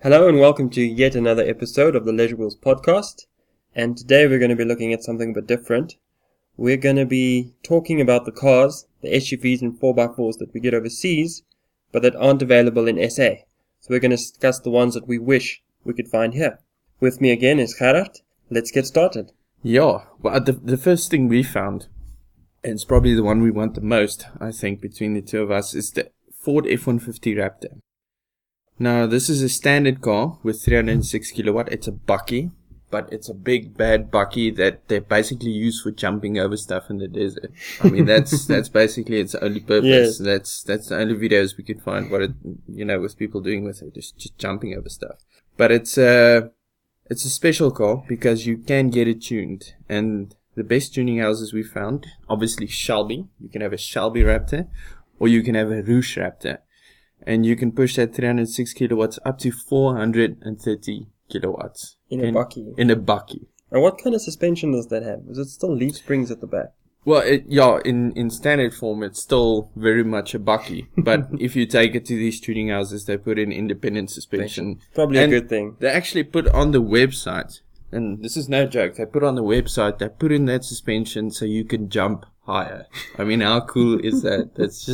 Hello and welcome to yet another episode of the Leisure Wheels podcast. And today we're going to be looking at something a bit different. We're going to be talking about the cars, the SUVs and 4x4s that we get overseas, but that aren't available in SA. So we're going to discuss the ones that we wish we could find here. With me again is Gerard. Let's get started. Yeah, well, the first thing we found, and it's probably the one we want the most, I think, between the two of us, is the Ford F-150 Raptor. Now, this is a standard car with 306 kilowatt. It's a bucky, but it's a big, bad bucky that they basically use for jumping over stuff in the desert. I mean, that's basically its only purpose. Yes. That's the only videos we could find with people doing with it, just jumping over stuff. But it's a special car because you can get it tuned. And the best tuning houses we found, obviously Shelby. You can have a Shelby Raptor or you can have a Rouge Raptor. And you can push that 306 kilowatts up to 430 kilowatts. In a bucky. In a bucky. And what kind of suspension does that have? Is it still leaf springs at the back? Well, in standard form, it's still very much a bucky. But if you take it to these tuning houses, they put in independent suspension. Probably a good thing. They actually put on the website, and this is no joke, they put on the website, they put in that suspension so you can jump higher. I mean, how cool is that?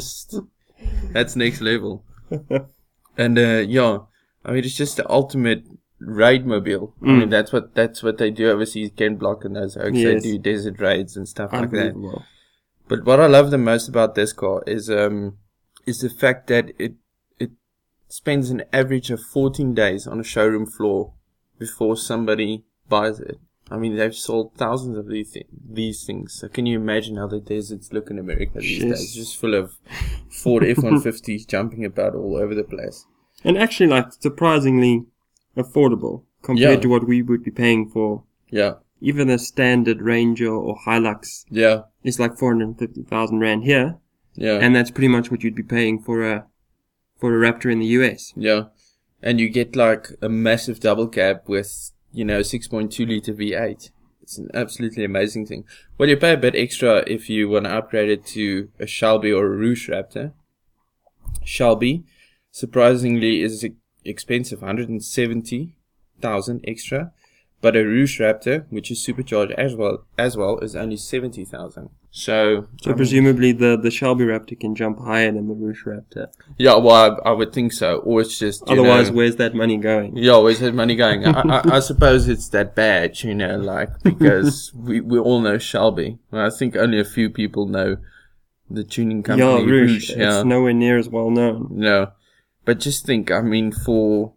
That's next level. And I mean, it's just the ultimate raid mobile. I mean, that's what they do overseas. Ken Block and those folks, They do desert raids and stuff like that. But what I love the most about this car is the fact that it spends an average of 14 days on a showroom floor before somebody buys it. I mean, they've sold thousands of these things. So can you imagine how the deserts look in America these days? Just full of Ford F-150s jumping about all over the place. And actually, surprisingly affordable compared to what we would be paying for. Yeah. Even a standard Ranger or Hilux. Yeah. It's like 450,000 Rand here. Yeah. And that's pretty much what you'd be paying for a Raptor in the US. Yeah. And you get like a massive double cab with 6.2 liter V8. It's an absolutely amazing thing. Well, you pay a bit extra if you want to upgrade it to a Shelby or a Rouge Raptor. Shelby, surprisingly, is expensive, 170,000 extra. But a Rouge Raptor, which is supercharged as well, is only 70,000. So presumably the Shelby Raptor can jump higher than the Rouge Raptor. Yeah, well, I would think so. Or it's just, otherwise, where's that money going? Yeah, where's that money going? I suppose it's that badge, because we all know Shelby. Well, I think only a few people know the tuning company Rouge. It's nowhere near as well known. No. But just think, I mean, for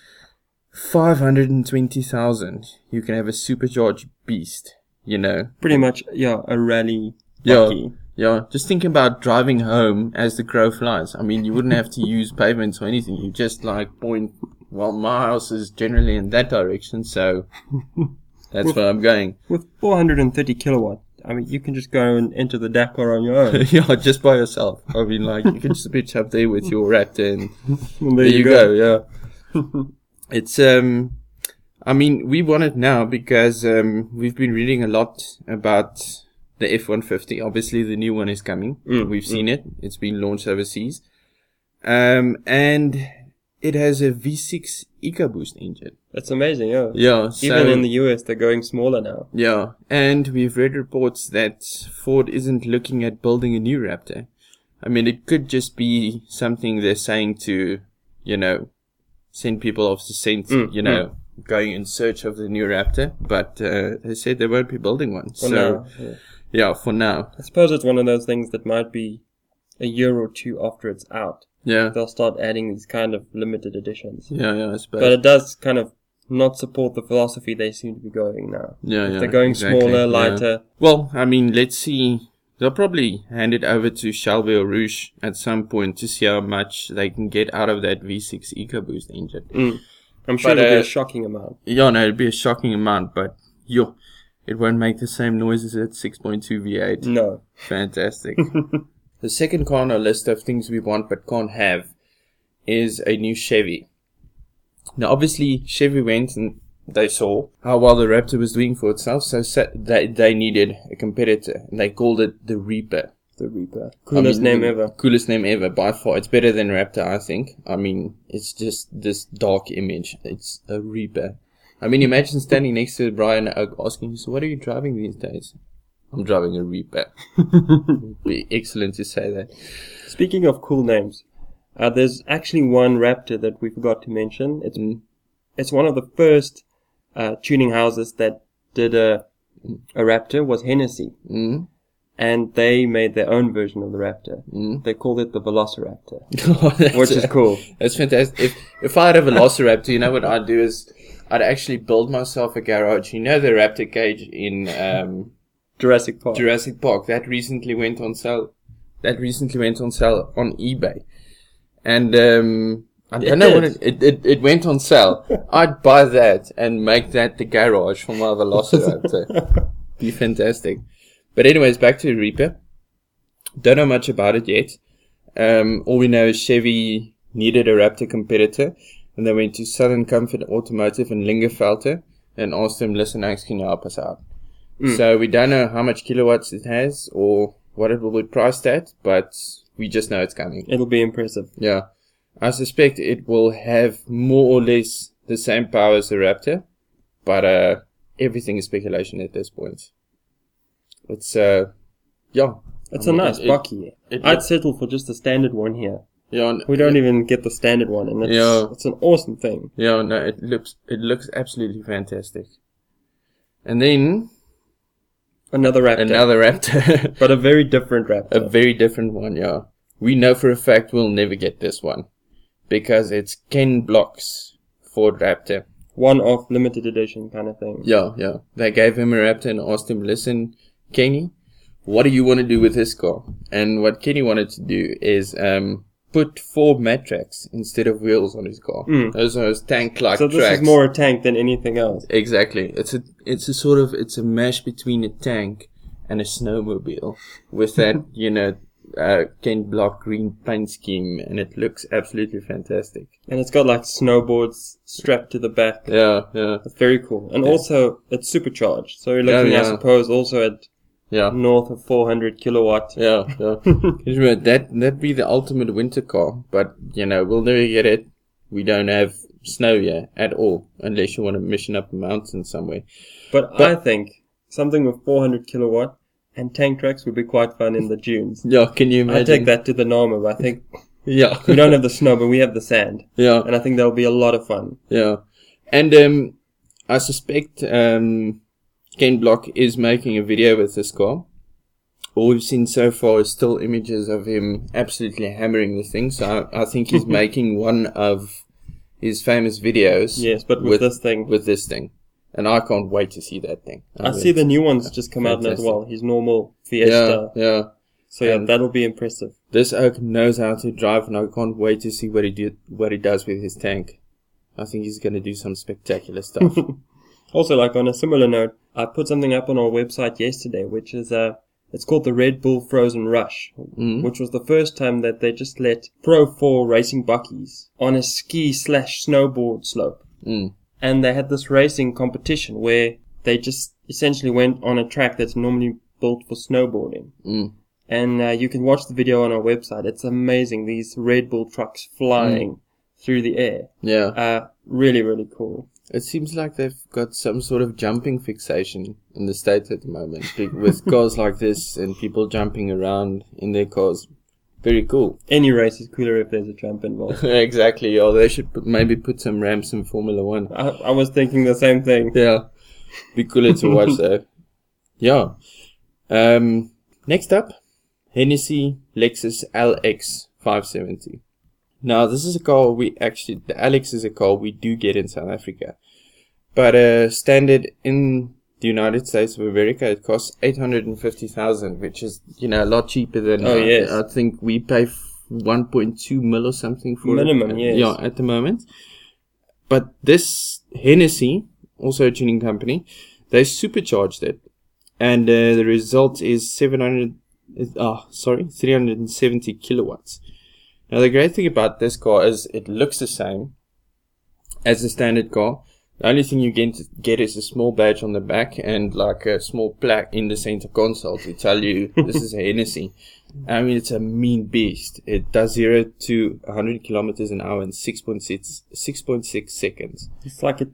520,000, you can have a supercharged beast, Pretty much, a rally bucky. Yeah. Just think about driving home as the crow flies. I mean, you wouldn't have to use pavements or anything. You just point, well, my house is generally in that direction, so that's where I'm going. With 430 kilowatt, I mean, you can just go and enter the Dakar on your own. Yeah, just by yourself. I mean, you can just pitch up there with your Raptor and there you go, yeah. It's, I mean, we want it now because we've been reading a lot about the F-150. Obviously, the new one is coming. We've seen it. It's been launched overseas. And it has a V6 EcoBoost engine. That's amazing, yeah. Yeah. Even in the US, they're going smaller now. Yeah. And we've read reports that Ford isn't looking at building a new Raptor. I mean, it could just be something they're saying to, send people off the scent, going in search of the new Raptor. But they said they won't be building one. For now. For now. I suppose it's one of those things that might be a year or two after it's out. Yeah. They'll start adding these kind of limited editions. Yeah, I suppose. But it does kind of not support the philosophy they seem to be going now. Yeah. They're going smaller, lighter. Yeah. Well, I mean, let's see. They'll probably hand it over to Shelby or Rouge at some point to see how much they can get out of that V6 EcoBoost engine. I'm sure it'll be a shocking amount. Yeah, no, it'll be a shocking amount, but it won't make the same noise as that 6.2 V8. No. Fantastic. The second car on our list of things we want but can't have is a new Chevy. Now, obviously, Chevy went and they saw how well the Raptor was doing for itself, so they needed a competitor, and they called it the Reaper. the Reaper. Coolest name ever. Coolest name ever, by far. It's better than Raptor, I think. I mean, it's just this dark image. It's a Reaper. I mean, imagine standing next to Brian Oak asking you, so what are you driving these days? I'm driving a Reaper. It'd be excellent to say that. Speaking of cool names, there's actually one Raptor that we forgot to mention. It's one of the first tuning houses that did a Raptor, was Hennessy. Mm. And they made their own version of the Raptor. Mm. They called it the Velociraptor, Oh, which is cool. That's fantastic. If I had a Velociraptor, you know what I'd do is I'd actually build myself a garage. You know the Raptor cage in Jurassic Park. That recently went on sale. On eBay. And I don't know what it went on sale. I'd buy that and make that the garage for my Velociraptor. Be fantastic. But anyways, back to the Reaper. Don't know much about it yet. All we know is Chevy needed a Raptor competitor, and they went to Southern Comfort Automotive in Lingerfelter and asked them, listen, Alex, can you help us out? So we don't know how much kilowatts it has or what it will be priced at, but we just know it's coming. It'll be impressive. Yeah. I suspect it will have more or less the same power as the Raptor, but everything is speculation at this point. It's, yeah. It's a nice bucky. I'd settle for just the standard one here. Yeah. We don't even get the standard one, and it's an awesome thing. Yeah, no, it looks absolutely fantastic. And then Another Raptor. But a very different Raptor. A very different one, yeah. We know for a fact we'll never get this one, because it's Ken Block's Ford Raptor. One-off limited edition kind of thing. Yeah. They gave him a Raptor and asked him, listen, Kenny, what do you want to do with this car? And what Kenny wanted to do is put 4 mat tracks instead of wheels on his car. Those are his tank-like tracks. So this is more a tank than anything else. Exactly. It's a mesh between a tank and a snowmobile with that, Ken Block green paint scheme, and it looks absolutely fantastic. And it's got like snowboards strapped to the back. Yeah. It's very cool. And also, it's supercharged. So you're looking, I suppose, also at north of 400 kilowatt. Yeah. That'd be the ultimate winter car. But, we'll never get it. We don't have snow here at all, unless you want to mission up a mountain somewhere. But I think something with 400 kilowatt and tank tracks would be quite fun in the dunes. Yeah, can you imagine? I take that to the Nama, I think. Yeah. We don't have the snow, but we have the sand. Yeah. And I think that'll be a lot of fun. Yeah. And I suspect Ken Block is making a video with this car. All we've seen so far is still images of him absolutely hammering the thing. So I think he's making one of his famous videos. Yes, but with this thing. With this thing. And I can't wait to see that thing. I see the new ones just come out as well. His normal Fiesta. Yeah. So yeah, that'll be impressive. This oak knows how to drive, and I can't wait to see what he does with his tank. I think he's going to do some spectacular stuff. Also, like on a similar note, I put something up on our website yesterday, which is it's called the Red Bull Frozen Rush, which was the first time that they just let Pro 4 racing buckies on a ski/snowboard slope. And they had this racing competition where they just essentially went on a track that's normally built for snowboarding. And you can watch the video on our website. It's amazing. These Red Bull trucks flying through the air. Yeah. Really, really cool. It seems like they've got some sort of jumping fixation in the States at the moment. With cars like this and people jumping around in their cars. Very cool. Any race is cooler if there's a jump involved. Exactly. Or they should maybe put some ramps in Formula 1. I was thinking the same thing. Yeah. Be cooler to watch though. Yeah. Next up, Hennessy Lexus LX 570. Now, this is a car the LX is a car we do get in South Africa. But standard in the United States of America, it costs $850,000, which is, a lot cheaper than, I think we pay 1.2 mil or something for minimum, yes. Yeah, at the moment. But this Hennessy, also a tuning company, they supercharged it. And the result is 370 kilowatts. Now, the great thing about this car is it looks the same as the standard car, The only thing you get is a small badge on the back and like a small plaque in the center console to tell you this is a Hennessy. I mean, it's a mean beast. It does 0 to 100 kilometers an hour in 6.6 seconds. It's like a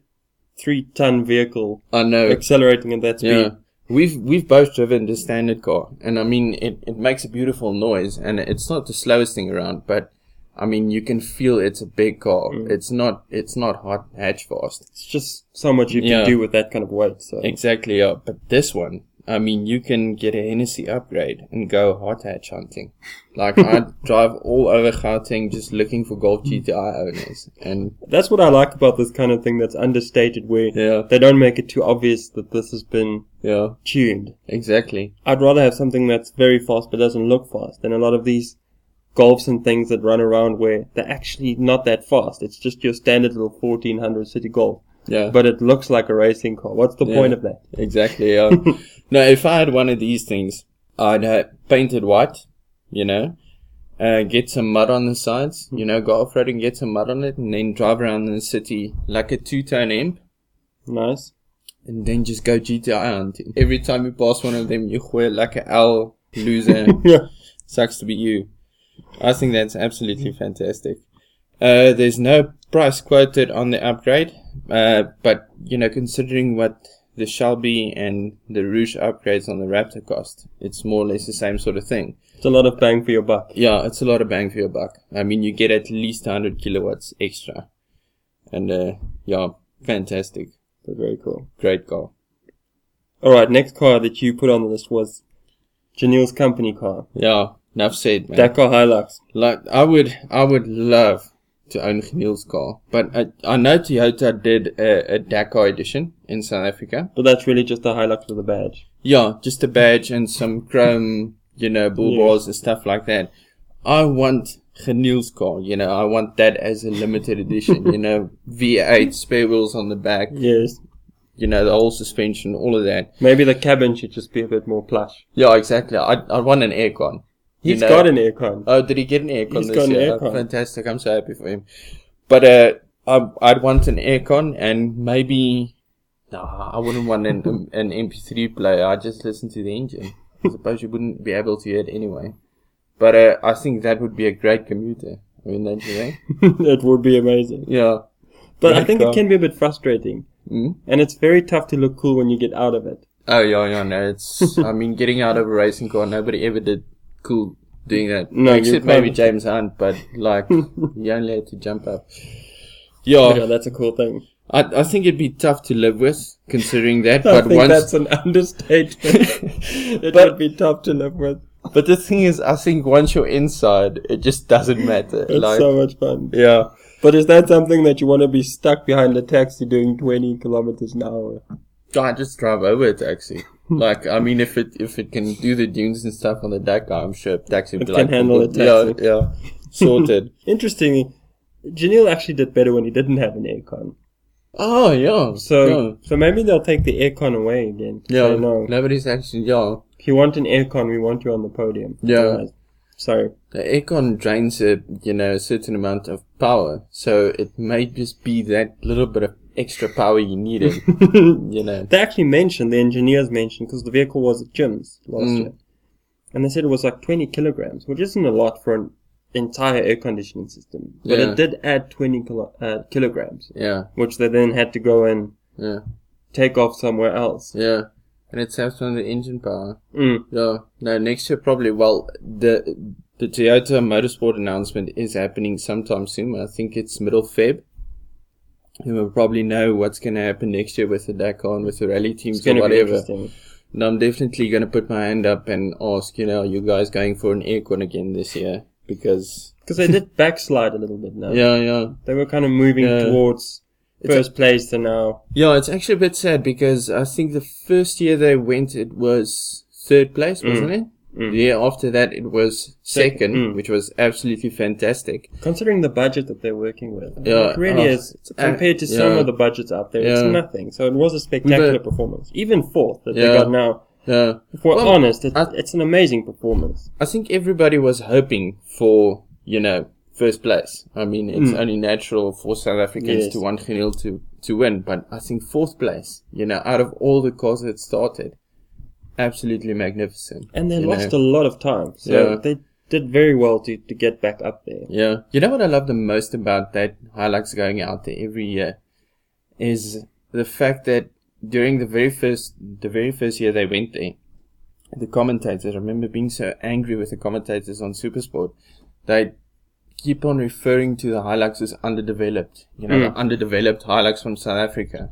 3-ton vehicle. I know. Accelerating at that speed. Yeah. We've both driven the standard car, and I mean, it makes a beautiful noise, and it's not the slowest thing around, but I mean, you can feel it's a big car. It's not hot hatch fast. It's just so much you can do with that kind of weight. So. Exactly, yeah. But this one, I mean, you can get a Hennessy upgrade and go hot hatch hunting. Like, I drive all over Gauteng just looking for Golf GTI owners. And that's what I like about this kind of thing that's understated, where they don't make it too obvious that this has been tuned. Exactly. I'd rather have something that's very fast but doesn't look fast than a lot of these Golfs and things that run around where they're actually not that fast. It's just your standard little 1400 city Golf. Yeah. But it looks like a racing car. What's the point of that? Exactly, yeah. No, if I had one of these things, I'd paint it white, you know, get some mud on the sides, you know, go off-roading, get some mud on it, and then drive around in the city like a two-tone imp. Nice. And then just go GTI hunting. Every time you pass one of them, you wear like a L loser. Sucks to be you. I think that's absolutely fantastic. There's no price quoted on the upgrade, but, you know, considering what the Shelby and the Rouge upgrades on the Raptor cost, it's more or less the same sort of thing. It's a lot of bang for your buck. Yeah, it's a lot of bang for your buck. I mean, you get at least 100 kilowatts extra. And, yeah, fantastic. That's very cool. Great car. Alright, next car that you put on the list was Janelle's company car. Yeah. Enough said, man. Dakar Hilux. Like, I would love to own Janelle's car, but I know Toyota did a Dakar edition in South Africa. But that's really just a Hilux with a badge. Yeah, just a badge and some chrome, you know, bull bars and stuff like that. I want Janelle's car, you know, I want that as a limited edition, you know, V8, spare wheels on the back. Yes. You know, the whole suspension, all of that. Maybe the cabin should just be a bit more plush. Yeah, exactly. I want an aircon. He's got an aircon. Oh, did he get an aircon this year? Aircon. Oh, fantastic. I'm so happy for him. But, I'd want an aircon and maybe, no, I wouldn't want an MP3 player. I'd just listen to the engine. I suppose you wouldn't be able to hear it anyway. But, I think that would be a great commuter. I mean, don't you think? It would be amazing. Yeah. But I think it can be a bit frustrating. And it's very tough to look cool when you get out of it. Oh, yeah, no, it's, I mean, getting out of a racing car, nobody ever did cool doing that. No, except maybe James Hunt, but like you only had to jump up. Yeah, that's a cool thing. I think it'd be tough to live with, considering that. I but think once that's an understatement. It would be tough to live with. But the thing is, I think once you're inside, it just doesn't matter. It's like, so much fun. Yeah. But is that something that you want to be stuck behind a taxi doing 20 kilometers an hour? I just drive over a taxi. Like, I mean, if it can do the dunes and stuff on the Dakar, I'm sure taxi would be like... It can handle a taxi. Yeah. Sorted. Interestingly, Janelle actually did better when he didn't have an aircon. Oh, yeah. So maybe they'll take the aircon away again. Yeah. No. Nobody's actually, If you want an aircon, we want you on the podium. Yeah. Otherwise, sorry. The aircon drains a certain amount of power. So it may just be that little bit of extra power you needed, you know. They actually mentioned, the engineers mentioned, because the vehicle was at Jim's last year. And they said it was like 20 kilograms, which isn't a lot for an entire air conditioning system. But it did add 20 kilograms. Yeah. Which they then had to go and take off somewhere else. Yeah. And it saves on the engine power. Mm. Yeah. No, next year probably, the Toyota Motorsport announcement is happening sometime soon. I think it's middle Feb. And we'll probably know what's going to happen next year with the Dakar and with the rally teams or whatever. And I'm definitely going to put my hand up and ask, are you guys going for an aircon again this year? Because they did backslide a little bit now. Yeah. They were kind of moving towards first place to now. Yeah, it's actually a bit sad because I think the first year they went, it was third place, wasn't it? The year after that, it was second, which was absolutely fantastic. Considering the budget that they're working with. It really is. Compared to some of the budgets out there, it's nothing. So it was a spectacular performance. Even fourth that they got now. Yeah. If we're honest, it's an amazing performance. I think everybody was hoping for, first place. I mean, it's only natural for South Africans to want Janelle to to win, but I think 4th place, out of all the cars that started, absolutely magnificent. And they lost a lot of time, so they did very well to get back up there. Yeah. You know what I love the most about that Hilux going out there every year is the fact that during the very first year they went there, the commentators, I remember being so angry with the commentators on Supersport, they keep on referring to the Hilux as underdeveloped. The underdeveloped Hilux from South Africa.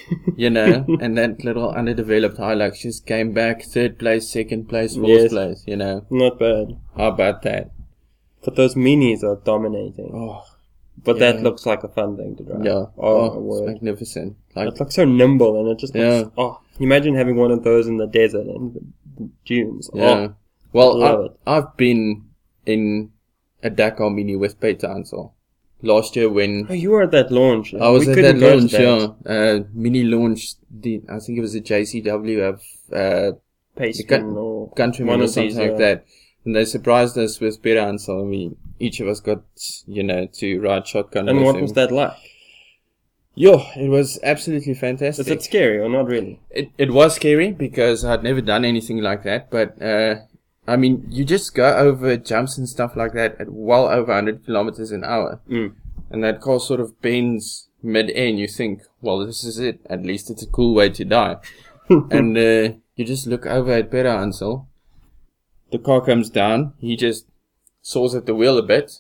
And that little underdeveloped Hilux just came back 3rd place, 2nd place, 4th place, Not bad. How about that? But those minis are dominating. Oh. But that looks like a fun thing to drive. Yeah. Oh, it's magnificent. It looks so nimble, and it just looks... Oh, imagine having one of those in the desert in the dunes. Yeah. Well, I've been in a Dakar Mini with Peter Ansel last year when... Oh, you were at that launch. I was at that launch, Mini launched I think it was a JCW of Paceman or Countryman or something like that. And they surprised us with Peter Ansel, and each of us got, to ride shotgun with him. And what was that like? It was absolutely fantastic. Is it scary or not really? It was scary because I'd never done anything like that, but you just go over jumps and stuff like that at well over 100 kilometers an hour. And that car sort of bends mid-air and you think, well, this is it. At least it's a cool way to die. And you just look over at Peter Ansel. The car comes down. He just saws at the wheel a bit.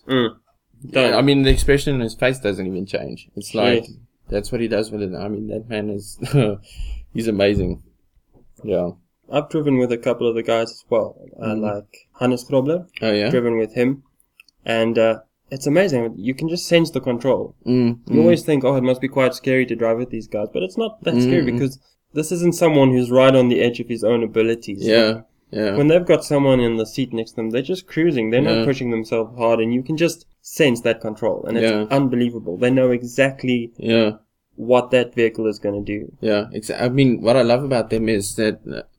The expression on his face doesn't even change. It's like, that's what he does with it. That man is, he's amazing. Yeah. I've driven with a couple of the guys as well. Like Hannes Grobler. Oh, yeah? Driven with him. And it's amazing. You can just sense the control. You always think, it must be quite scary to drive with these guys. But it's not that scary because this isn't someone who's right on the edge of his own abilities. Yeah. When they've got someone in the seat next to them, they're just cruising. They're not pushing themselves hard. And you can just sense that control. And it's unbelievable. They know exactly what that vehicle is going to do. Yeah. What I love about them is that...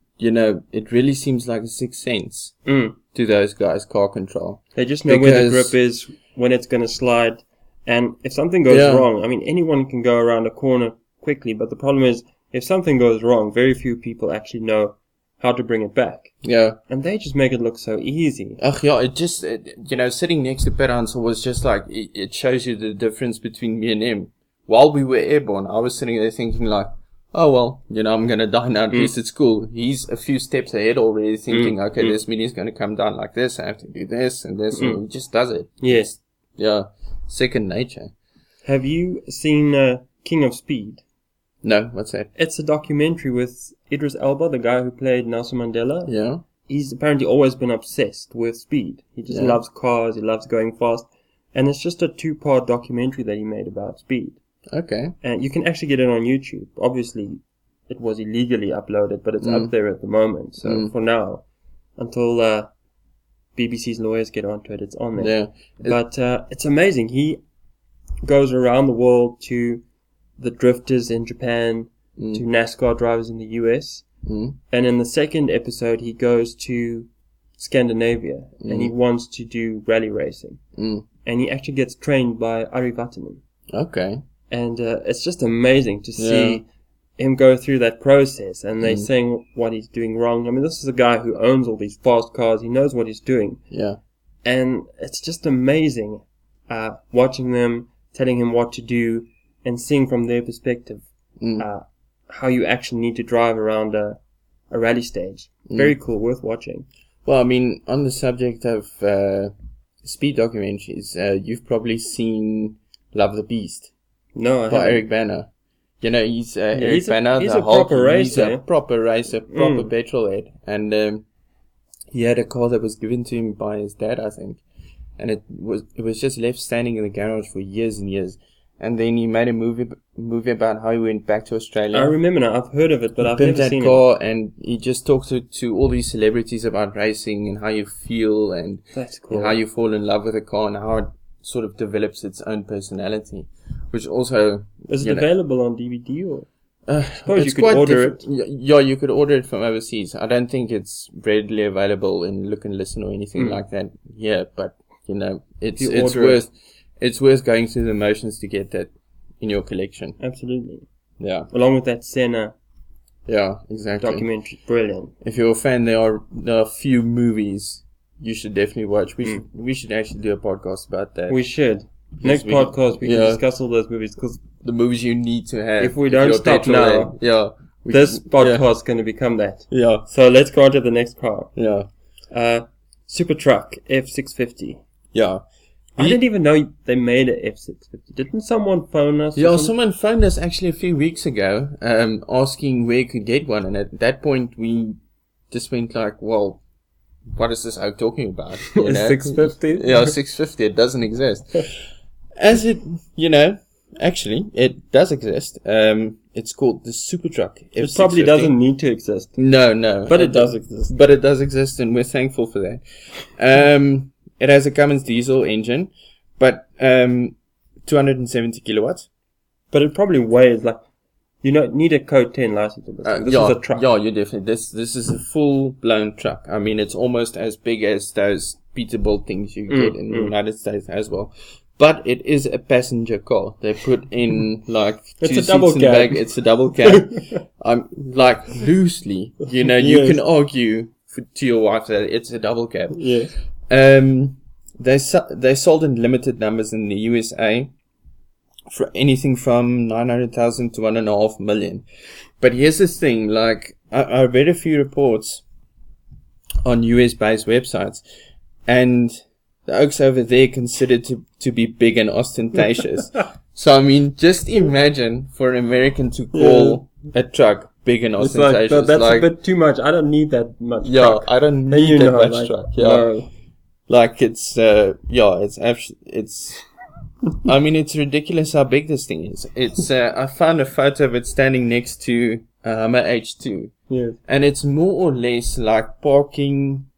it really seems like a sixth sense to those guys, car control. They just know where the grip is, when it's going to slide. And if something goes wrong, anyone can go around a corner quickly. But the problem is, if something goes wrong, very few people actually know how to bring it back. Yeah. And they just make it look so easy. It just, sitting next to Peter Ansel was just like, it shows you the difference between me and him. While we were airborne, I was sitting there thinking like, oh, well, I'm going to die now. At least it's cool. He's a few steps ahead already thinking, this mini is going to come down like this. I have to do this and this. And he just does it. Yes. Yeah. Second nature. Have you seen King of Speed? No. What's that? It's a documentary with Idris Elba, the guy who played Nelson Mandela. Yeah. He's apparently always been obsessed with speed. He just loves cars. He loves going fast. And it's just a 2-part documentary that he made about speed. Okay. And you can actually get it on YouTube. Obviously, it was illegally uploaded, but it's up there at the moment. So for now, until BBC's lawyers get onto it, it's on there. Yeah. But it's amazing. He goes around the world to the drifters in Japan, to NASCAR drivers in the US. And in the second episode, he goes to Scandinavia, and he wants to do rally racing. And he actually gets trained by Ari Vatanen. Okay. And it's just amazing to see him go through that process, and they're saying what he's doing wrong. This is a guy who owns all these fast cars. He knows what he's doing. Yeah. And it's just amazing watching them, telling him what to do, and seeing from their perspective how you actually need to drive around a rally stage. Very cool, worth watching. Well, on the subject of speed documentaries, you've probably seen Love the Beast. No, I by haven't. Eric Banner. He's Eric Banner. He's a proper racer. He's a proper racer, proper petrol head. And he had a car that was given to him by his dad, I think. And it was just left standing in the garage for years and years. And then he made a movie about how he went back to Australia. I remember now. I've heard of it, but I've never seen that car, and he just talked to all these celebrities about racing and how you feel and That's cool. how you fall in love with a car and how it sort of develops its own personality, which also... Is it available on DVD or? I suppose it's you could order it. Yeah, you could order it from overseas. I don't think it's readily available in Look and Listen or anything like that here, but it's worth going through the motions to get that in your collection. Absolutely. Yeah. Along with that Senna Yeah, exactly. documentary. Brilliant. If you're a fan, there are a few movies you should definitely watch. We should actually do a podcast about that. We should. Next podcast, we can discuss all those movies, because the movies you need to have. if we don't stop now, this podcast is going to become that. Yeah. So let's go on to the next car. Yeah. Super Truck F650. Yeah. I didn't even know they made an F650. Didn't someone phone us? Yeah, someone phoned us actually a few weeks ago, asking where you could get one, and at that point we just went like, well, what is this out talking about? You know? 650? Yeah, 650. It doesn't exist. As it, actually, it does exist. It's called the Super Truck F650. It probably doesn't need to exist. No. But it does exist. But it does exist, and we're thankful for that. It has a Cummins diesel engine, but 270 kilowatts. But it probably weighs like, you don't need a Code 10 license. This is a truck. Yeah, you definitely. This is a full blown truck. I mean, it's almost as big as those Peterbilt things you get in the United States as well. But it is a passenger car. They put in like it's two a double seats in the cab. back. It's a double cab. Like loosely, you Yes. can argue to your wife that it's a double cab. Yeah. They sold in limited numbers in the USA for anything from 900,000 to 1.5 million. But here's the thing, like, I read a few reports on US based websites, and the oaks over there considered to be big and ostentatious. So I mean, just imagine for an American to call a truck big and It's ostentatious. like, that's like, a bit too much. I don't need that much yeah, truck. I don't And need that much like, truck. Yeah. No. Like it's I mean, it's ridiculous how big this thing is. It's I found a photo of it standing next to a Hummer H2, Yeah. and it's more or less like parking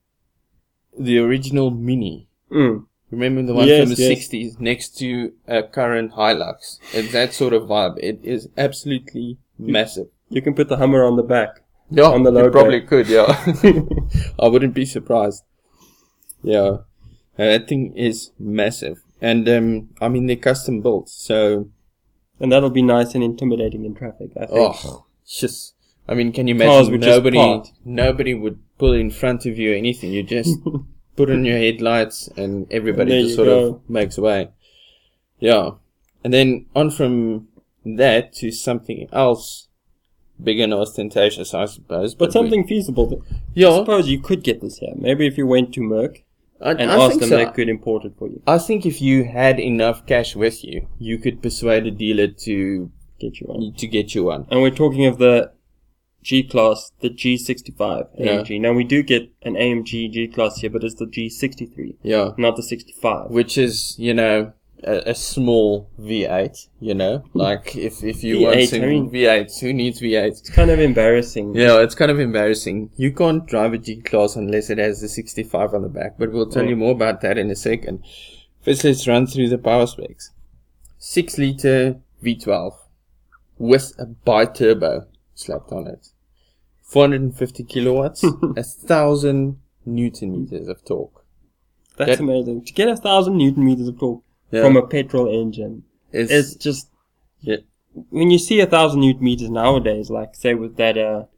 the original Mini. Remember the one Yes, from the yes. 60s next to a current Hilux? It's that sort of vibe. It is absolutely massive. You can put the Hummer on the back. Yeah, on the you load probably bay. could, yeah. I wouldn't be surprised. Yeah. That thing is massive. And, I mean, they're custom built, so... And that'll be nice and intimidating in traffic, I think. Oh, just... I mean, can you Cars imagine would just part. nobody would pull in front of you or anything. You just put on your headlights and everybody And there just you sort go. of makes way. Yeah. And then on from that to something else big and ostentatious, I suppose. But something feasible. I Yeah. suppose you could get this here. Maybe if you went to Merck and I asked think them, so. they could import it for you. I think if you had enough cash with you, you could persuade a dealer to Get you one. get you one. And we're talking of the G-Class, the G65 Yeah. AMG. Now, we do get an AMG G-Class here, but it's the G63, Yeah. not the 65. Which is, a small V8, like if you V8, want some I mean- V8s, who needs V8s? It's kind of embarrassing. Yeah, it's kind of embarrassing. You can't drive a G-Class unless it has the 65 on the back, but we'll tell you more about that in a second. First, let's run through the power specs. 6-liter V12 with a bi-turbo slapped on it. 450 kilowatts, 1,000 Newton meters of torque. That's amazing. To get 1,000 Newton meters of torque from a petrol engine, it's just... Yeah. When you see 1,000 Newton meters nowadays, like say with that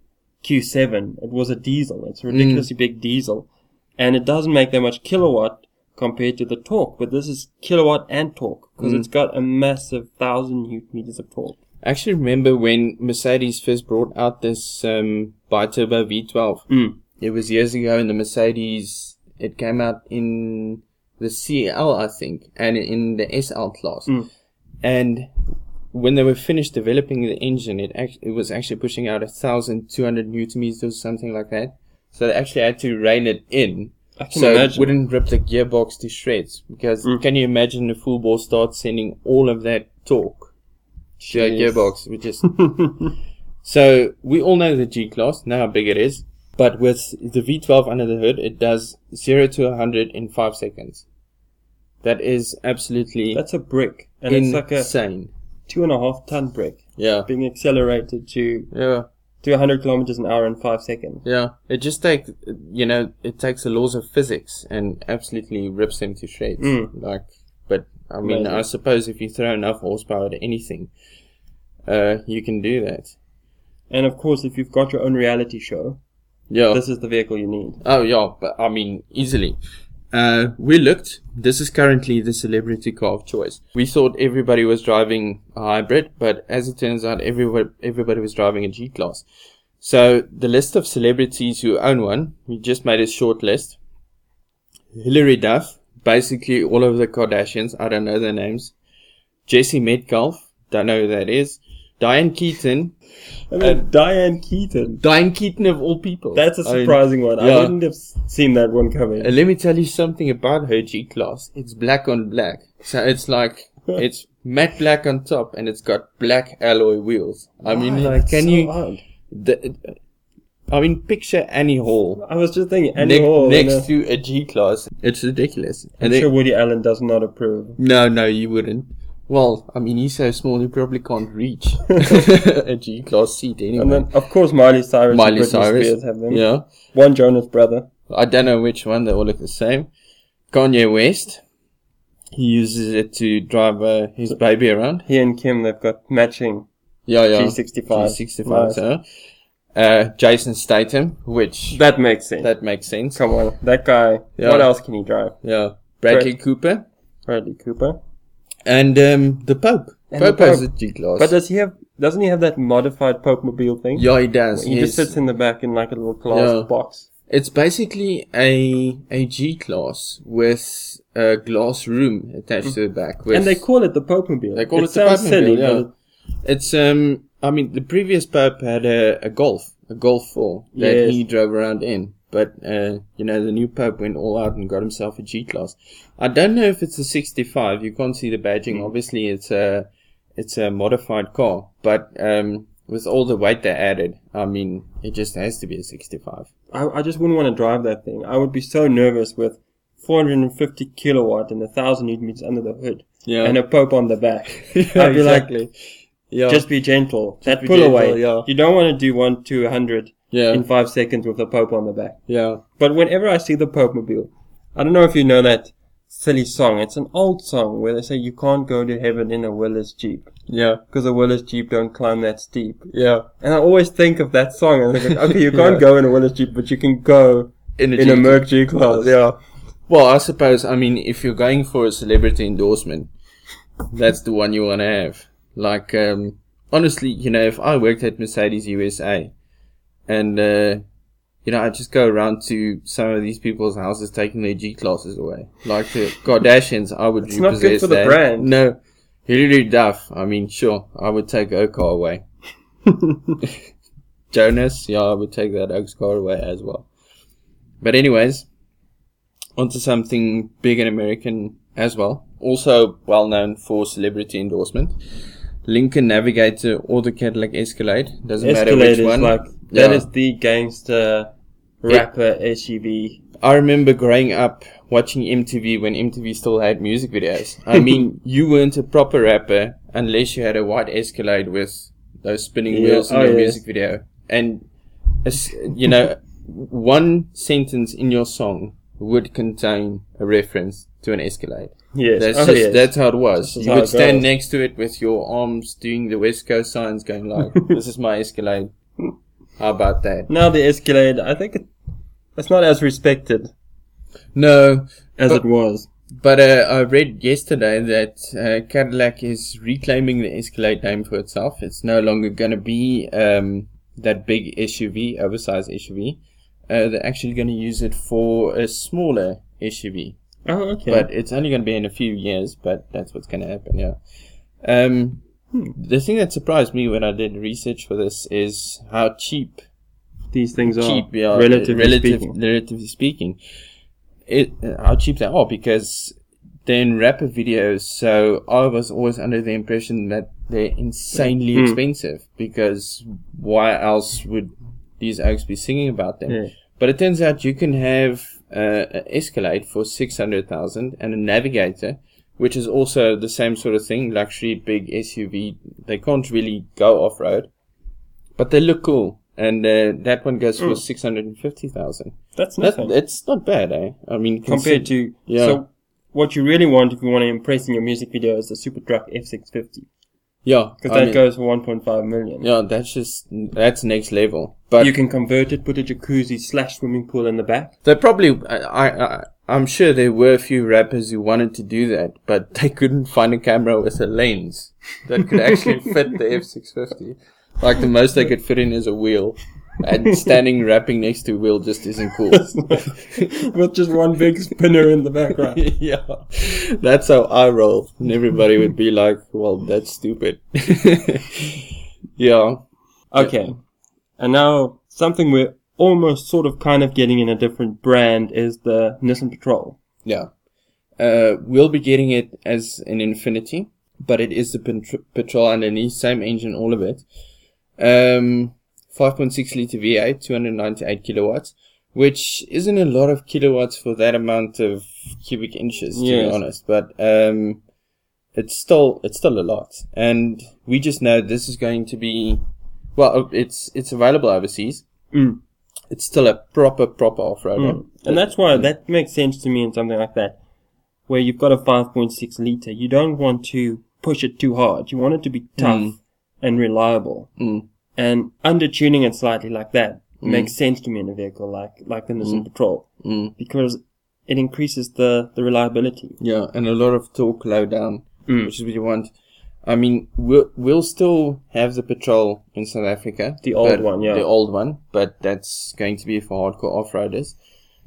Q7, it was a diesel. It's a ridiculously big diesel. And it doesn't make that much kilowatt compared to the torque. But this is kilowatt and torque, because it's got a massive 1,000 Newton meters of torque. I actually remember when Mercedes first brought out this bi-turbo V12. It was years ago in the Mercedes. It came out in the CL, I think, and in the SL class. And when they were finished developing the engine, it was actually pushing out 1,200 Newton meters or something like that. So they actually had to rein it in. I can So it imagine. wouldn't rip the gearbox to shreds. Because can you imagine a full bore start sending all of that torque to a Jeez. gearbox? Which is so we all know the G-Class, know how big it is. But with the V12 under the hood, it does 0 to 100 in 5 seconds. That is absolutely That's a brick. And it's like a insane. 2.5 ton brick Yeah. being accelerated to 100 kilometers an hour in 5 seconds. Yeah. It just takes, it takes the laws of physics and absolutely rips them to shreds. But I mean, Amazing. I suppose if you throw enough horsepower at anything, you can do that. And of course, if you've got your own reality show, Yeah. this is the vehicle you need. Oh, yeah, but I mean, easily. We looked. This is currently the celebrity car of choice. We thought everybody was driving a hybrid, but as it turns out, everybody was driving a G-Class. So the list of celebrities who own one, we just made a short list. Hilary Duff, basically all of the Kardashians, I don't know their names. Jesse Metcalfe, don't know who that is. Diane Keaton. I mean, Diane Keaton. Diane Keaton of all people. That's a surprising one. yeah. I wouldn't have seen that one coming. Let me tell you something about her G-Class. It's black on black. So it's like, it's matte black on top and it's got black alloy wheels. I mean, like, can so you... odd. I mean, picture Annie Hall I was just thinking, Annie Hall. next to a G-Class. It's ridiculous. I'm sure Woody Allen does not approve. No, you wouldn't. Well, I mean, he's so small he probably can't reach a G-Class seat anyway. And then, of course, Miley Cyrus and Britney Spears have them. Yeah. One Jonas brother. I don't know which one. They all look the same. Kanye West. He uses it to drive his baby around. He and Kim, they've got matching Yeah. G65. G65. Nice. So. Jason Statham, which That makes sense. that makes sense. Come on, that guy. Yeah. What else can he drive? Yeah. Bradley Cooper. Bradley Cooper. And the Pope. And Pope the has a Pope. G-Class. But doesn't he have that modified Pope Mobile thing? Yeah, he does. He just sits in the back in like a little glass box. It's basically a G-Class with a glass room attached to the back. And they call it the Pope Mobile. They call it the sounds Pope silly, Mobile, yeah. It's, I mean, the previous Pope had a Golf 4 that Yes. he drove around in. But, the new Pope went all out and got himself a G-Class. I don't know if it's a 65. You can't see the badging. Obviously, it's a modified car. But, with all the weight they added, I mean, it just has to be a 65. I just wouldn't want to drive that thing. I would be so nervous with 450 kilowatt and 1,000 newton meters under the hood. Yeah. And a Pope on the back. Yeah, I'd be exactly. like, just be gentle. That be pull gentle, away. yeah. You don't want to do 1 to 100 Yeah. in 5 seconds with the Pope on the back. Yeah. But whenever I see the Pope Mobile, I don't know if you know that silly song. It's an old song where they say you can't go to heaven in a Willys Jeep. Yeah. Because a Willys Jeep don't climb that steep. Yeah. And I always think of that song and I think, okay, you can't Yeah. go in a Willys Jeep, but you can go in a Merc G-Class. Yeah. Well, I suppose, I mean, if you're going for a celebrity endorsement, that's the one you want to have. Like, honestly, if I worked at Mercedes USA and, I just go around to some of these people's houses taking their G-Classes away. Like the Kardashians, I would It's not repossess good for the that. brand. No. Hilary Duff, I mean, sure, I would take her car away. Jonas, yeah, I would take that Oaks car away as well. But anyways, onto something big and American as well. Also well known for celebrity endorsement. Lincoln Navigator or the Cadillac Escalade. Doesn't matter Escalade which is one. like, that is the gangster rapper SUV. I remember growing up watching MTV when MTV still had music videos. I mean, you weren't a proper rapper unless you had a white Escalade with those spinning wheels in your music video. And, one sentence in your song would contain a reference to an Escalade. Yes. That's how it was. This is You how would it stand goes. next to it with your arms doing the West Coast signs going like, this is my Escalade. How about that? Now the Escalade, I think it's not as respected No, as it was. but I read yesterday that Cadillac is reclaiming the Escalade name for itself. It's no longer going to be that big SUV, oversized SUV. They're actually going to use it for a smaller SUV. Oh, okay. But it's only going to be in a few years, but that's what's going to happen, yeah. The thing that surprised me when I did research for this is how cheap these things are, yeah, relatively speaking. speaking. How cheap they are, because they're in rapper videos, so I was always under the impression that they're insanely expensive, because why else would these oaks be singing about them? Yeah. But it turns out you can have an Escalade for 600,000 and a Navigator, which is also the same sort of thing, luxury, big SUV. They can't really go off-road, but they look cool. And that one goes for 650,000. That's nothing. It's not bad, eh? I mean, compared to... Yeah. So, what you really want if you want to impress in your music video is the Super Truck F650. Yeah. Because that goes for 1.5 million. Yeah, that's next level. But you can convert it, put a jacuzzi / swimming pool in the back. They probably, I'm sure there were a few rappers who wanted to do that, but they couldn't find a camera with a lens that could actually fit the F650. Like the most they could fit in is a wheel. And standing rapping next to a wheel just isn't cool. With just one big spinner in the background. Yeah. That's how I roll. And everybody would be like, well, that's stupid. Yeah. Okay. And now something we're almost sort of kind of getting in a different brand is the Nissan Patrol. Yeah. We'll be getting it as an Infinity, but it is the Patrol underneath, same engine, all of it. 5.6 litre V8, 298 kilowatts, which isn't a lot of kilowatts for that amount of cubic inches, to be honest, but it's still a lot. And we just know this is going to be, well, it's available overseas. It's still a proper off-roader. And that's why that makes sense to me in something like that, where you've got a 5.6 litre. You don't want to push it too hard. You want it to be tough and reliable. And under-tuning it slightly like that makes sense to me in a vehicle like the Nissan Patrol. Because it increases the reliability. Yeah, and a lot of torque low down, which is what you want. I mean, we'll still have the Patrol in South Africa. The old one, yeah. The old one, but that's going to be for hardcore off-roaders.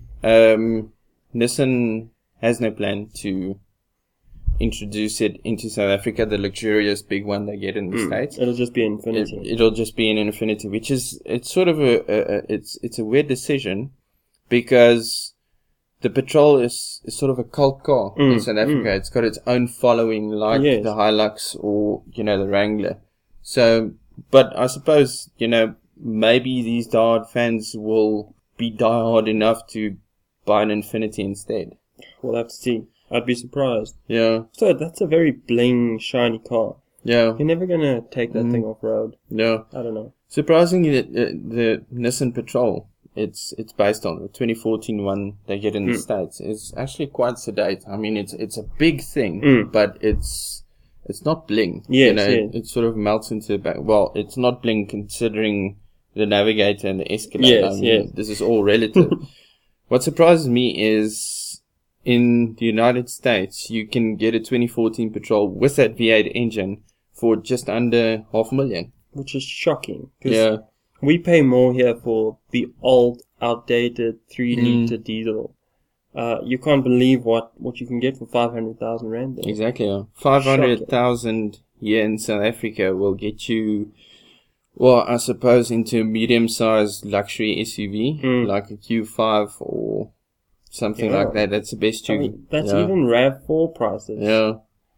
Nissan has no plan to introduce it into South Africa, the luxurious big one they get in the States. It'll just be Infinity. It'll just be an Infinity, which is, it's sort of it's a weird decision because the Patrol is sort of a cult car in South Africa. It's got its own following like the Hilux or, the Wrangler. So, but I suppose, maybe these diehard fans will be diehard enough to buy an Infinity instead. We'll have to see. I'd be surprised. Yeah. So that's a very bling, shiny car. Yeah. You're never going to take that thing off-road. No. I don't know. Surprisingly, the Nissan Patrol, it's based on the 2014 one they get in the States. It's actually quite sedate. I mean, it's a big thing, but it's not bling. Yes, It sort of melts into the back. Well, it's not bling considering the Navigator and the Escalade. Yes, This is all relative. What surprises me is in the United States, you can get a 2014 Patrol with that V8 engine for just under $500,000. Which is shocking. Yeah. We pay more here for the old, outdated 3-litre diesel. You can't believe what you can get for 500,000 rand there. Exactly. Yeah. 500,000 here in South Africa will get you, well, I suppose into a medium-sized luxury SUV, like a Q5 or something like that. That's the best you can. That's even RAV4 prices. Yeah.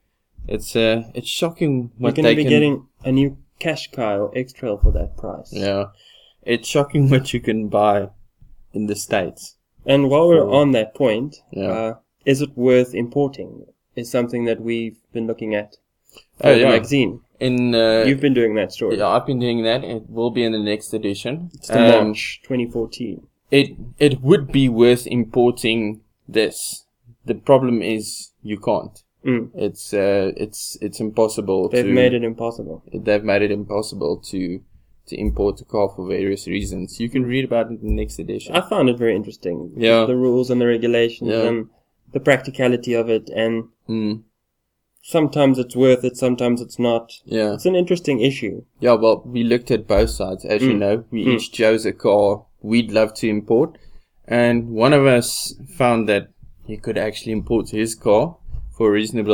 It's shocking what you're going to be getting a new Qashqai or X-Trail for that price. Yeah. It's shocking what you can buy in the States. And while we're on that point, is it worth importing? Is something that we've been looking at for the magazine. You've been doing that story. Yeah, I've been doing that. It will be in the next edition. It's the March 2014. It would be worth importing this. The problem is you can't. It's impossible. They've made it impossible. They've made it impossible to import a car for various reasons. You can read about it in the next edition. I found it very interesting. Yeah. The rules and the regulations and the practicality of it, and sometimes it's worth it, sometimes it's not. Yeah. It's an interesting issue. Yeah, well, we looked at both sides. As you know, we each chose a car we'd love to import, and one of us found that he could actually import his car for a reasonable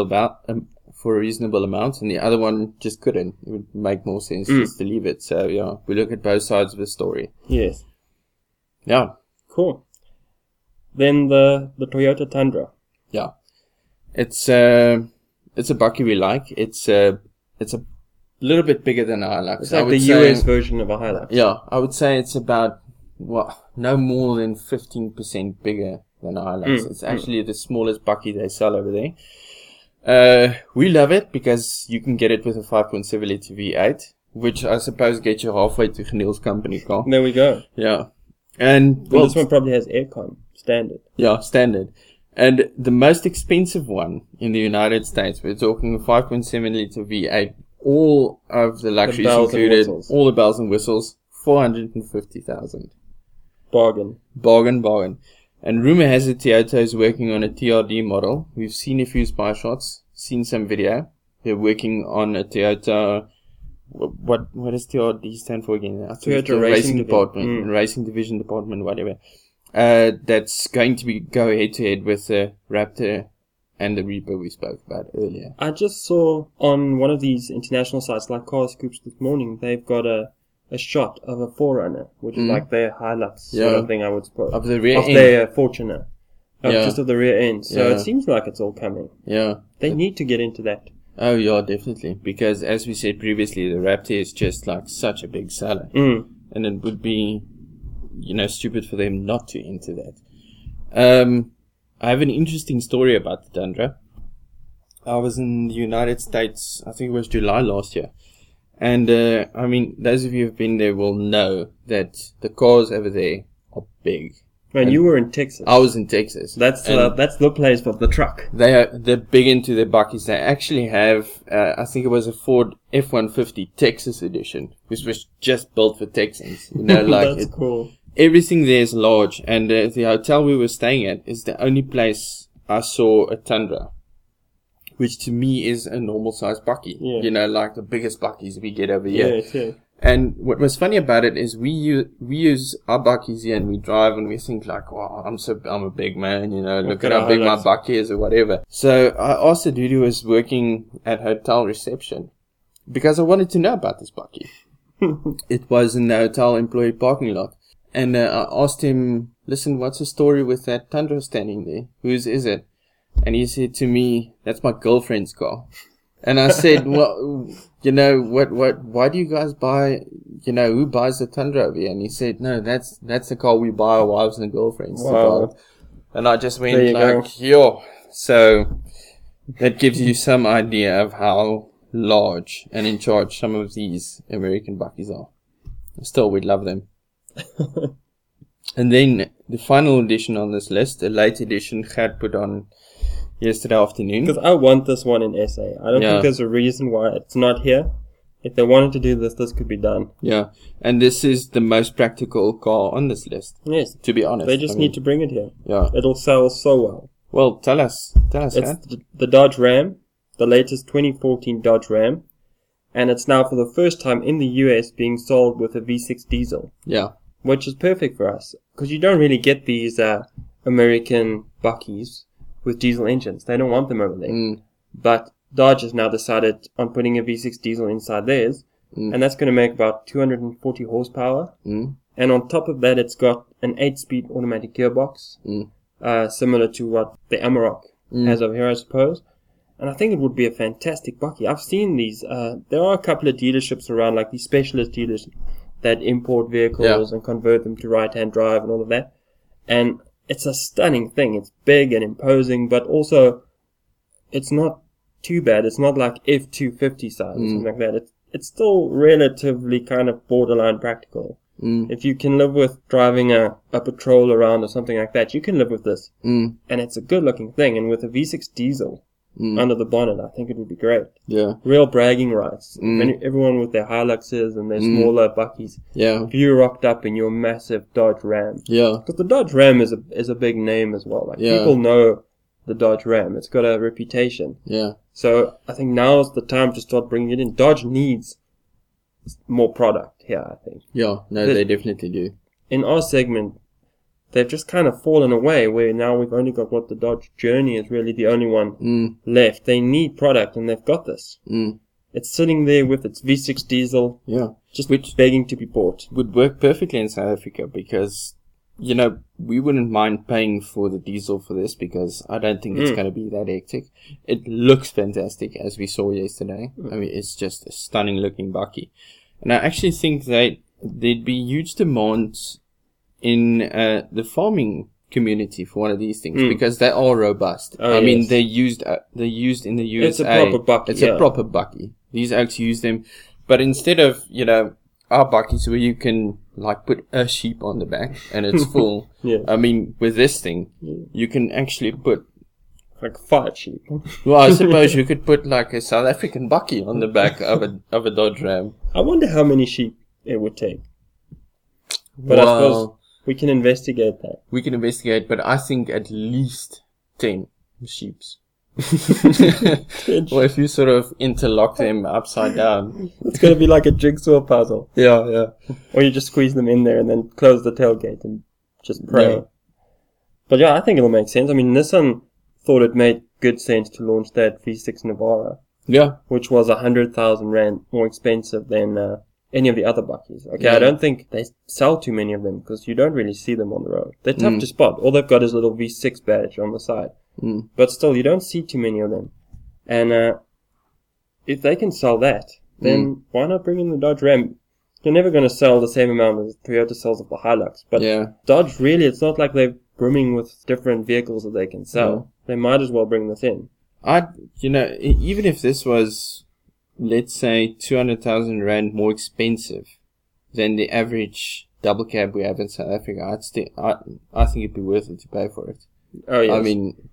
amount, and the other one just couldn't. It would make more sense just to leave it. So yeah, we look at both sides of the story. Yes. Yeah. Cool. Then the Toyota Tundra. Yeah. It's a bucky we like. It's a little bit bigger than a Hilux. It's like the US version of a Hilux. Yeah, I would say it's about no more than 15% bigger than a Hilux. It's actually the smallest bucky they sell over there. We love it because you can get it with a 5.7 litre V8, which I suppose gets you halfway to Geniel's company car. There we go. Yeah. And this one probably has aircon, standard. Yeah, standard. And the most expensive one in the United States, we're talking 5.7 liter V8, all of the luxuries included, all the bells and whistles, 450,000. Bargain. And rumor has it Toyota is working on a TRD model. We've seen a few spy shots, seen some video. They're working on a Toyota. What does TRD stand for again? Toyota Racing Department, Racing Division Department, whatever. That's going to go head to head with the Raptor and the Reaper we spoke about earlier. I just saw on one of these international sites like Car Scoops this morning, they've got a shot of a 4Runner, which is like their Hilux sort of thing, I would suppose. Of the rear end. Of their Fortuner. Just of the rear end. So it seems like it's all coming. Yeah. They need to get into that. Oh, yeah, definitely. Because as we said previously, the Raptor is just like such a big seller. And it would be, stupid for them not to enter that. I have an interesting story about the Tundra. I was in the United States, I think it was July last year. And, those of you who have been there will know that the cars over there are big. And you were in Texas. I was in Texas. That's the place for the truck. They're big into their buckies. They actually have, I think it was a Ford F-150 Texas edition, which was just built for Texans. That's cool. Everything there is large, and the hotel we were staying at is the only place I saw a Tundra, which to me is a normal size bucky. Yeah. Like the biggest buckies we get over here. Yeah. And what was funny about it is we use our buckies here, and we drive and we think like, wow, I'm a big man, look at how big my bucky is or whatever. So I asked the dude who was working at hotel reception, because I wanted to know about this bucky. It was in the hotel employee parking lot. And I asked him, listen, what's the story with that Tundra standing there? Whose is it? And he said to me, that's my girlfriend's car. And I said, well, why do you guys buy, who buys the Tundra over here? And he said, no, that's the car we buy our wives and girlfriends to drive. And I just went like, yo. So that gives you some idea of how large and in charge some of these American buckies are. Still, we'd love them. And then the final edition on this list, a late edition, Gert put on yesterday afternoon. Because I want this one in SA. I don't think there's a reason why it's not here. If they wanted to do this could be done. Yeah. And this is the most practical car on this list. Yes. To be honest. They just need to bring it here. Yeah. It'll sell so well. Well, tell us. It's the Dodge Ram, the latest 2014 Dodge Ram. And it's now for the first time in the US being sold with a V6 diesel. Yeah. Which is perfect for us. Because you don't really get these American buckies with diesel engines. They don't want them over there. But Dodge has now decided on putting a V6 diesel inside theirs. And that's going to make about 240 horsepower. And on top of that, it's got an 8-speed automatic gearbox. Similar to what the Amarok has over here, I suppose. And I think it would be a fantastic bucky. I've seen these. There are a couple of dealerships around, like these specialist dealers that import vehicles and convert them to right-hand drive and all of that. And it's a stunning thing. It's big and imposing, but also it's not too bad. It's not like F-250 size or something like that. It's still relatively kind of borderline practical. If you can live with driving a patrol around or something like that, you can live with this. And it's a good-looking thing. And with a V6 diesel under the bonnet, I think it would be great. Yeah. Real bragging rights. Everyone with their Hiluxes and their smaller buckies. Yeah. If you rocked up in your massive Dodge Ram. Yeah. Because the Dodge Ram is a big name as well. Like people know the Dodge Ram. It's got a reputation. Yeah. So I think now's the time to start bringing it in. Dodge needs more product here, I think. Yeah. No, they definitely do. In our segment, they've just kind of fallen away, where now we've only got the Dodge Journey is really the only one left. They need product, and they've got this. It's sitting there with its V6 diesel, just begging to be bought. Would work perfectly in South Africa because, we wouldn't mind paying for the diesel for this because I don't think it's going to be that hectic. It looks fantastic, as we saw yesterday. I mean, it's just a stunning looking bucky. And I actually think that there'd be huge demands in the farming community for one of these things because they are robust. I mean, they're used in the USA. It's a proper bucky. It's a proper bucky. These oaks use them, but instead of are buckies where you can like put a sheep on the back and it's full. Yeah. I mean, with this thing, you can actually put like 5 sheep. Well, I suppose you could put like a South African bucky on the back of a Dodge Ram. I wonder how many sheep it would take. But I suppose we can investigate that. We can investigate, but I think at least 10 sheeps. Or if you sort of interlock them upside down. It's going to be like a jigsaw puzzle. Yeah. Or you just squeeze them in there and then close the tailgate and just pray. Yeah. But yeah, I think it'll make sense. I mean, Nissan thought it made good sense to launch that V6 Navara. Yeah. Which was 100,000 Rand more expensive than any of the other buckies. Okay, Yeah. I don't think they sell too many of them because you don't really see them on the road. They're tough to spot. All they've got is a little V6 badge on the side. But still, you don't see too many of them. And if they can sell that, then why not bring in the Dodge Ram? You're never going to sell the same amount as Toyota sells of the Hilux. But Yeah. Dodge, really, it's not like they're brimming with different vehicles that they can sell. No. They might as well bring this in. Even if this was, let's say, 200,000 Rand more expensive than the average double cab we have in South Africa, I think it'd be worth it to pay for it. Oh, yes. I mean,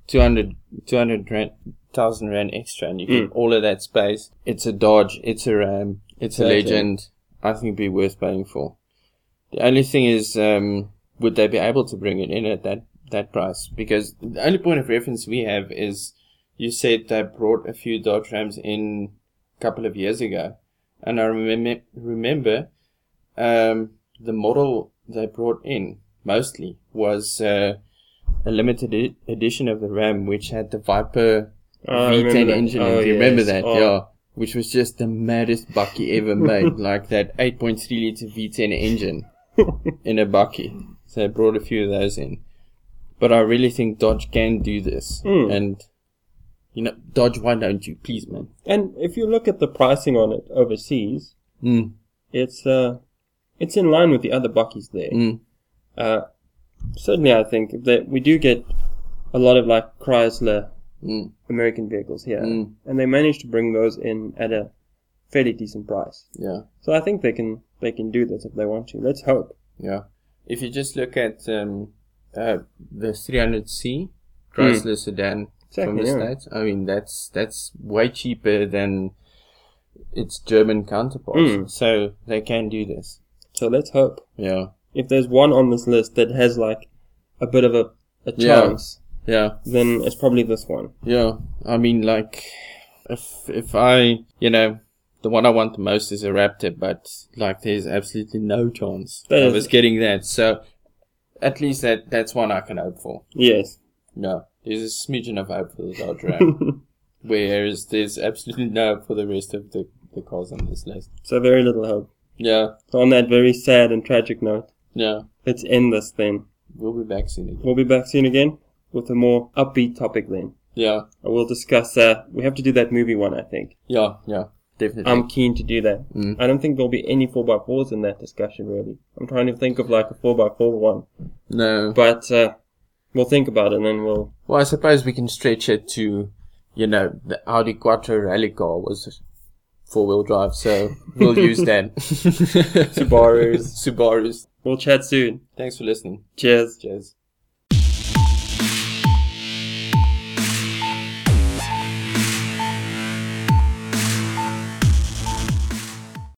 200,000 Rand extra, and you get all of that space. It's a Dodge, it's a Ram, it's a Legend. I think it'd be worth paying for. The only thing is, would they be able to bring it in at that price? Because the only point of reference we have is, you said they brought a few Dodge Rams in a couple of years ago, and I remember the model they brought in mostly was a limited edition of the Ram, which had the Viper V10 engine. Oh, Do you remember yes. that? Oh. Yeah. Which was just the maddest bucky ever made. Like that 8.3 litre V10 engine in a bucky. So they brought a few of those in. But I really think Dodge can do this. And, Dodge, why don't you? Please, man. And if you look at the pricing on it overseas, it's in line with the other buckies there. Certainly, I think that we do get a lot of like Chrysler American vehicles here, and they manage to bring those in at a fairly decent price. Yeah. So I think they can do this if they want to. Let's hope. Yeah. If you just look at the 300C Chrysler sedan from the States, I mean that's way cheaper than its German counterparts. So they can do this. So let's hope. Yeah. If there's one on this list that has like a bit of a chance, then it's probably this one. Yeah. I mean, like, if I, the one I want the most is a Raptor, but like there's absolutely no chance of us getting that. So at least that's one I can hope for. Yes. No. There's a smidgen of hope for the Dodge Ram. Whereas there's absolutely no hope for the rest of the cars on this list. So very little hope. Yeah. So on that very sad and tragic note, let's end this then. We'll be back soon again. We'll be back soon again with a more upbeat topic then. Yeah. We'll discuss, we have to do that movie one, I think. Yeah, definitely. I'm keen to do that. I don't think there'll be any 4x4s in that discussion, really. I'm trying to think of like a 4x4 one. No. But, we'll think about it and then we'll... Well, I suppose we can stretch it to, the Audi Quattro rally car was 4-wheel drive, so we'll use that. Subarus. Subarus. We'll chat soon. Thanks for listening. Cheers. Cheers.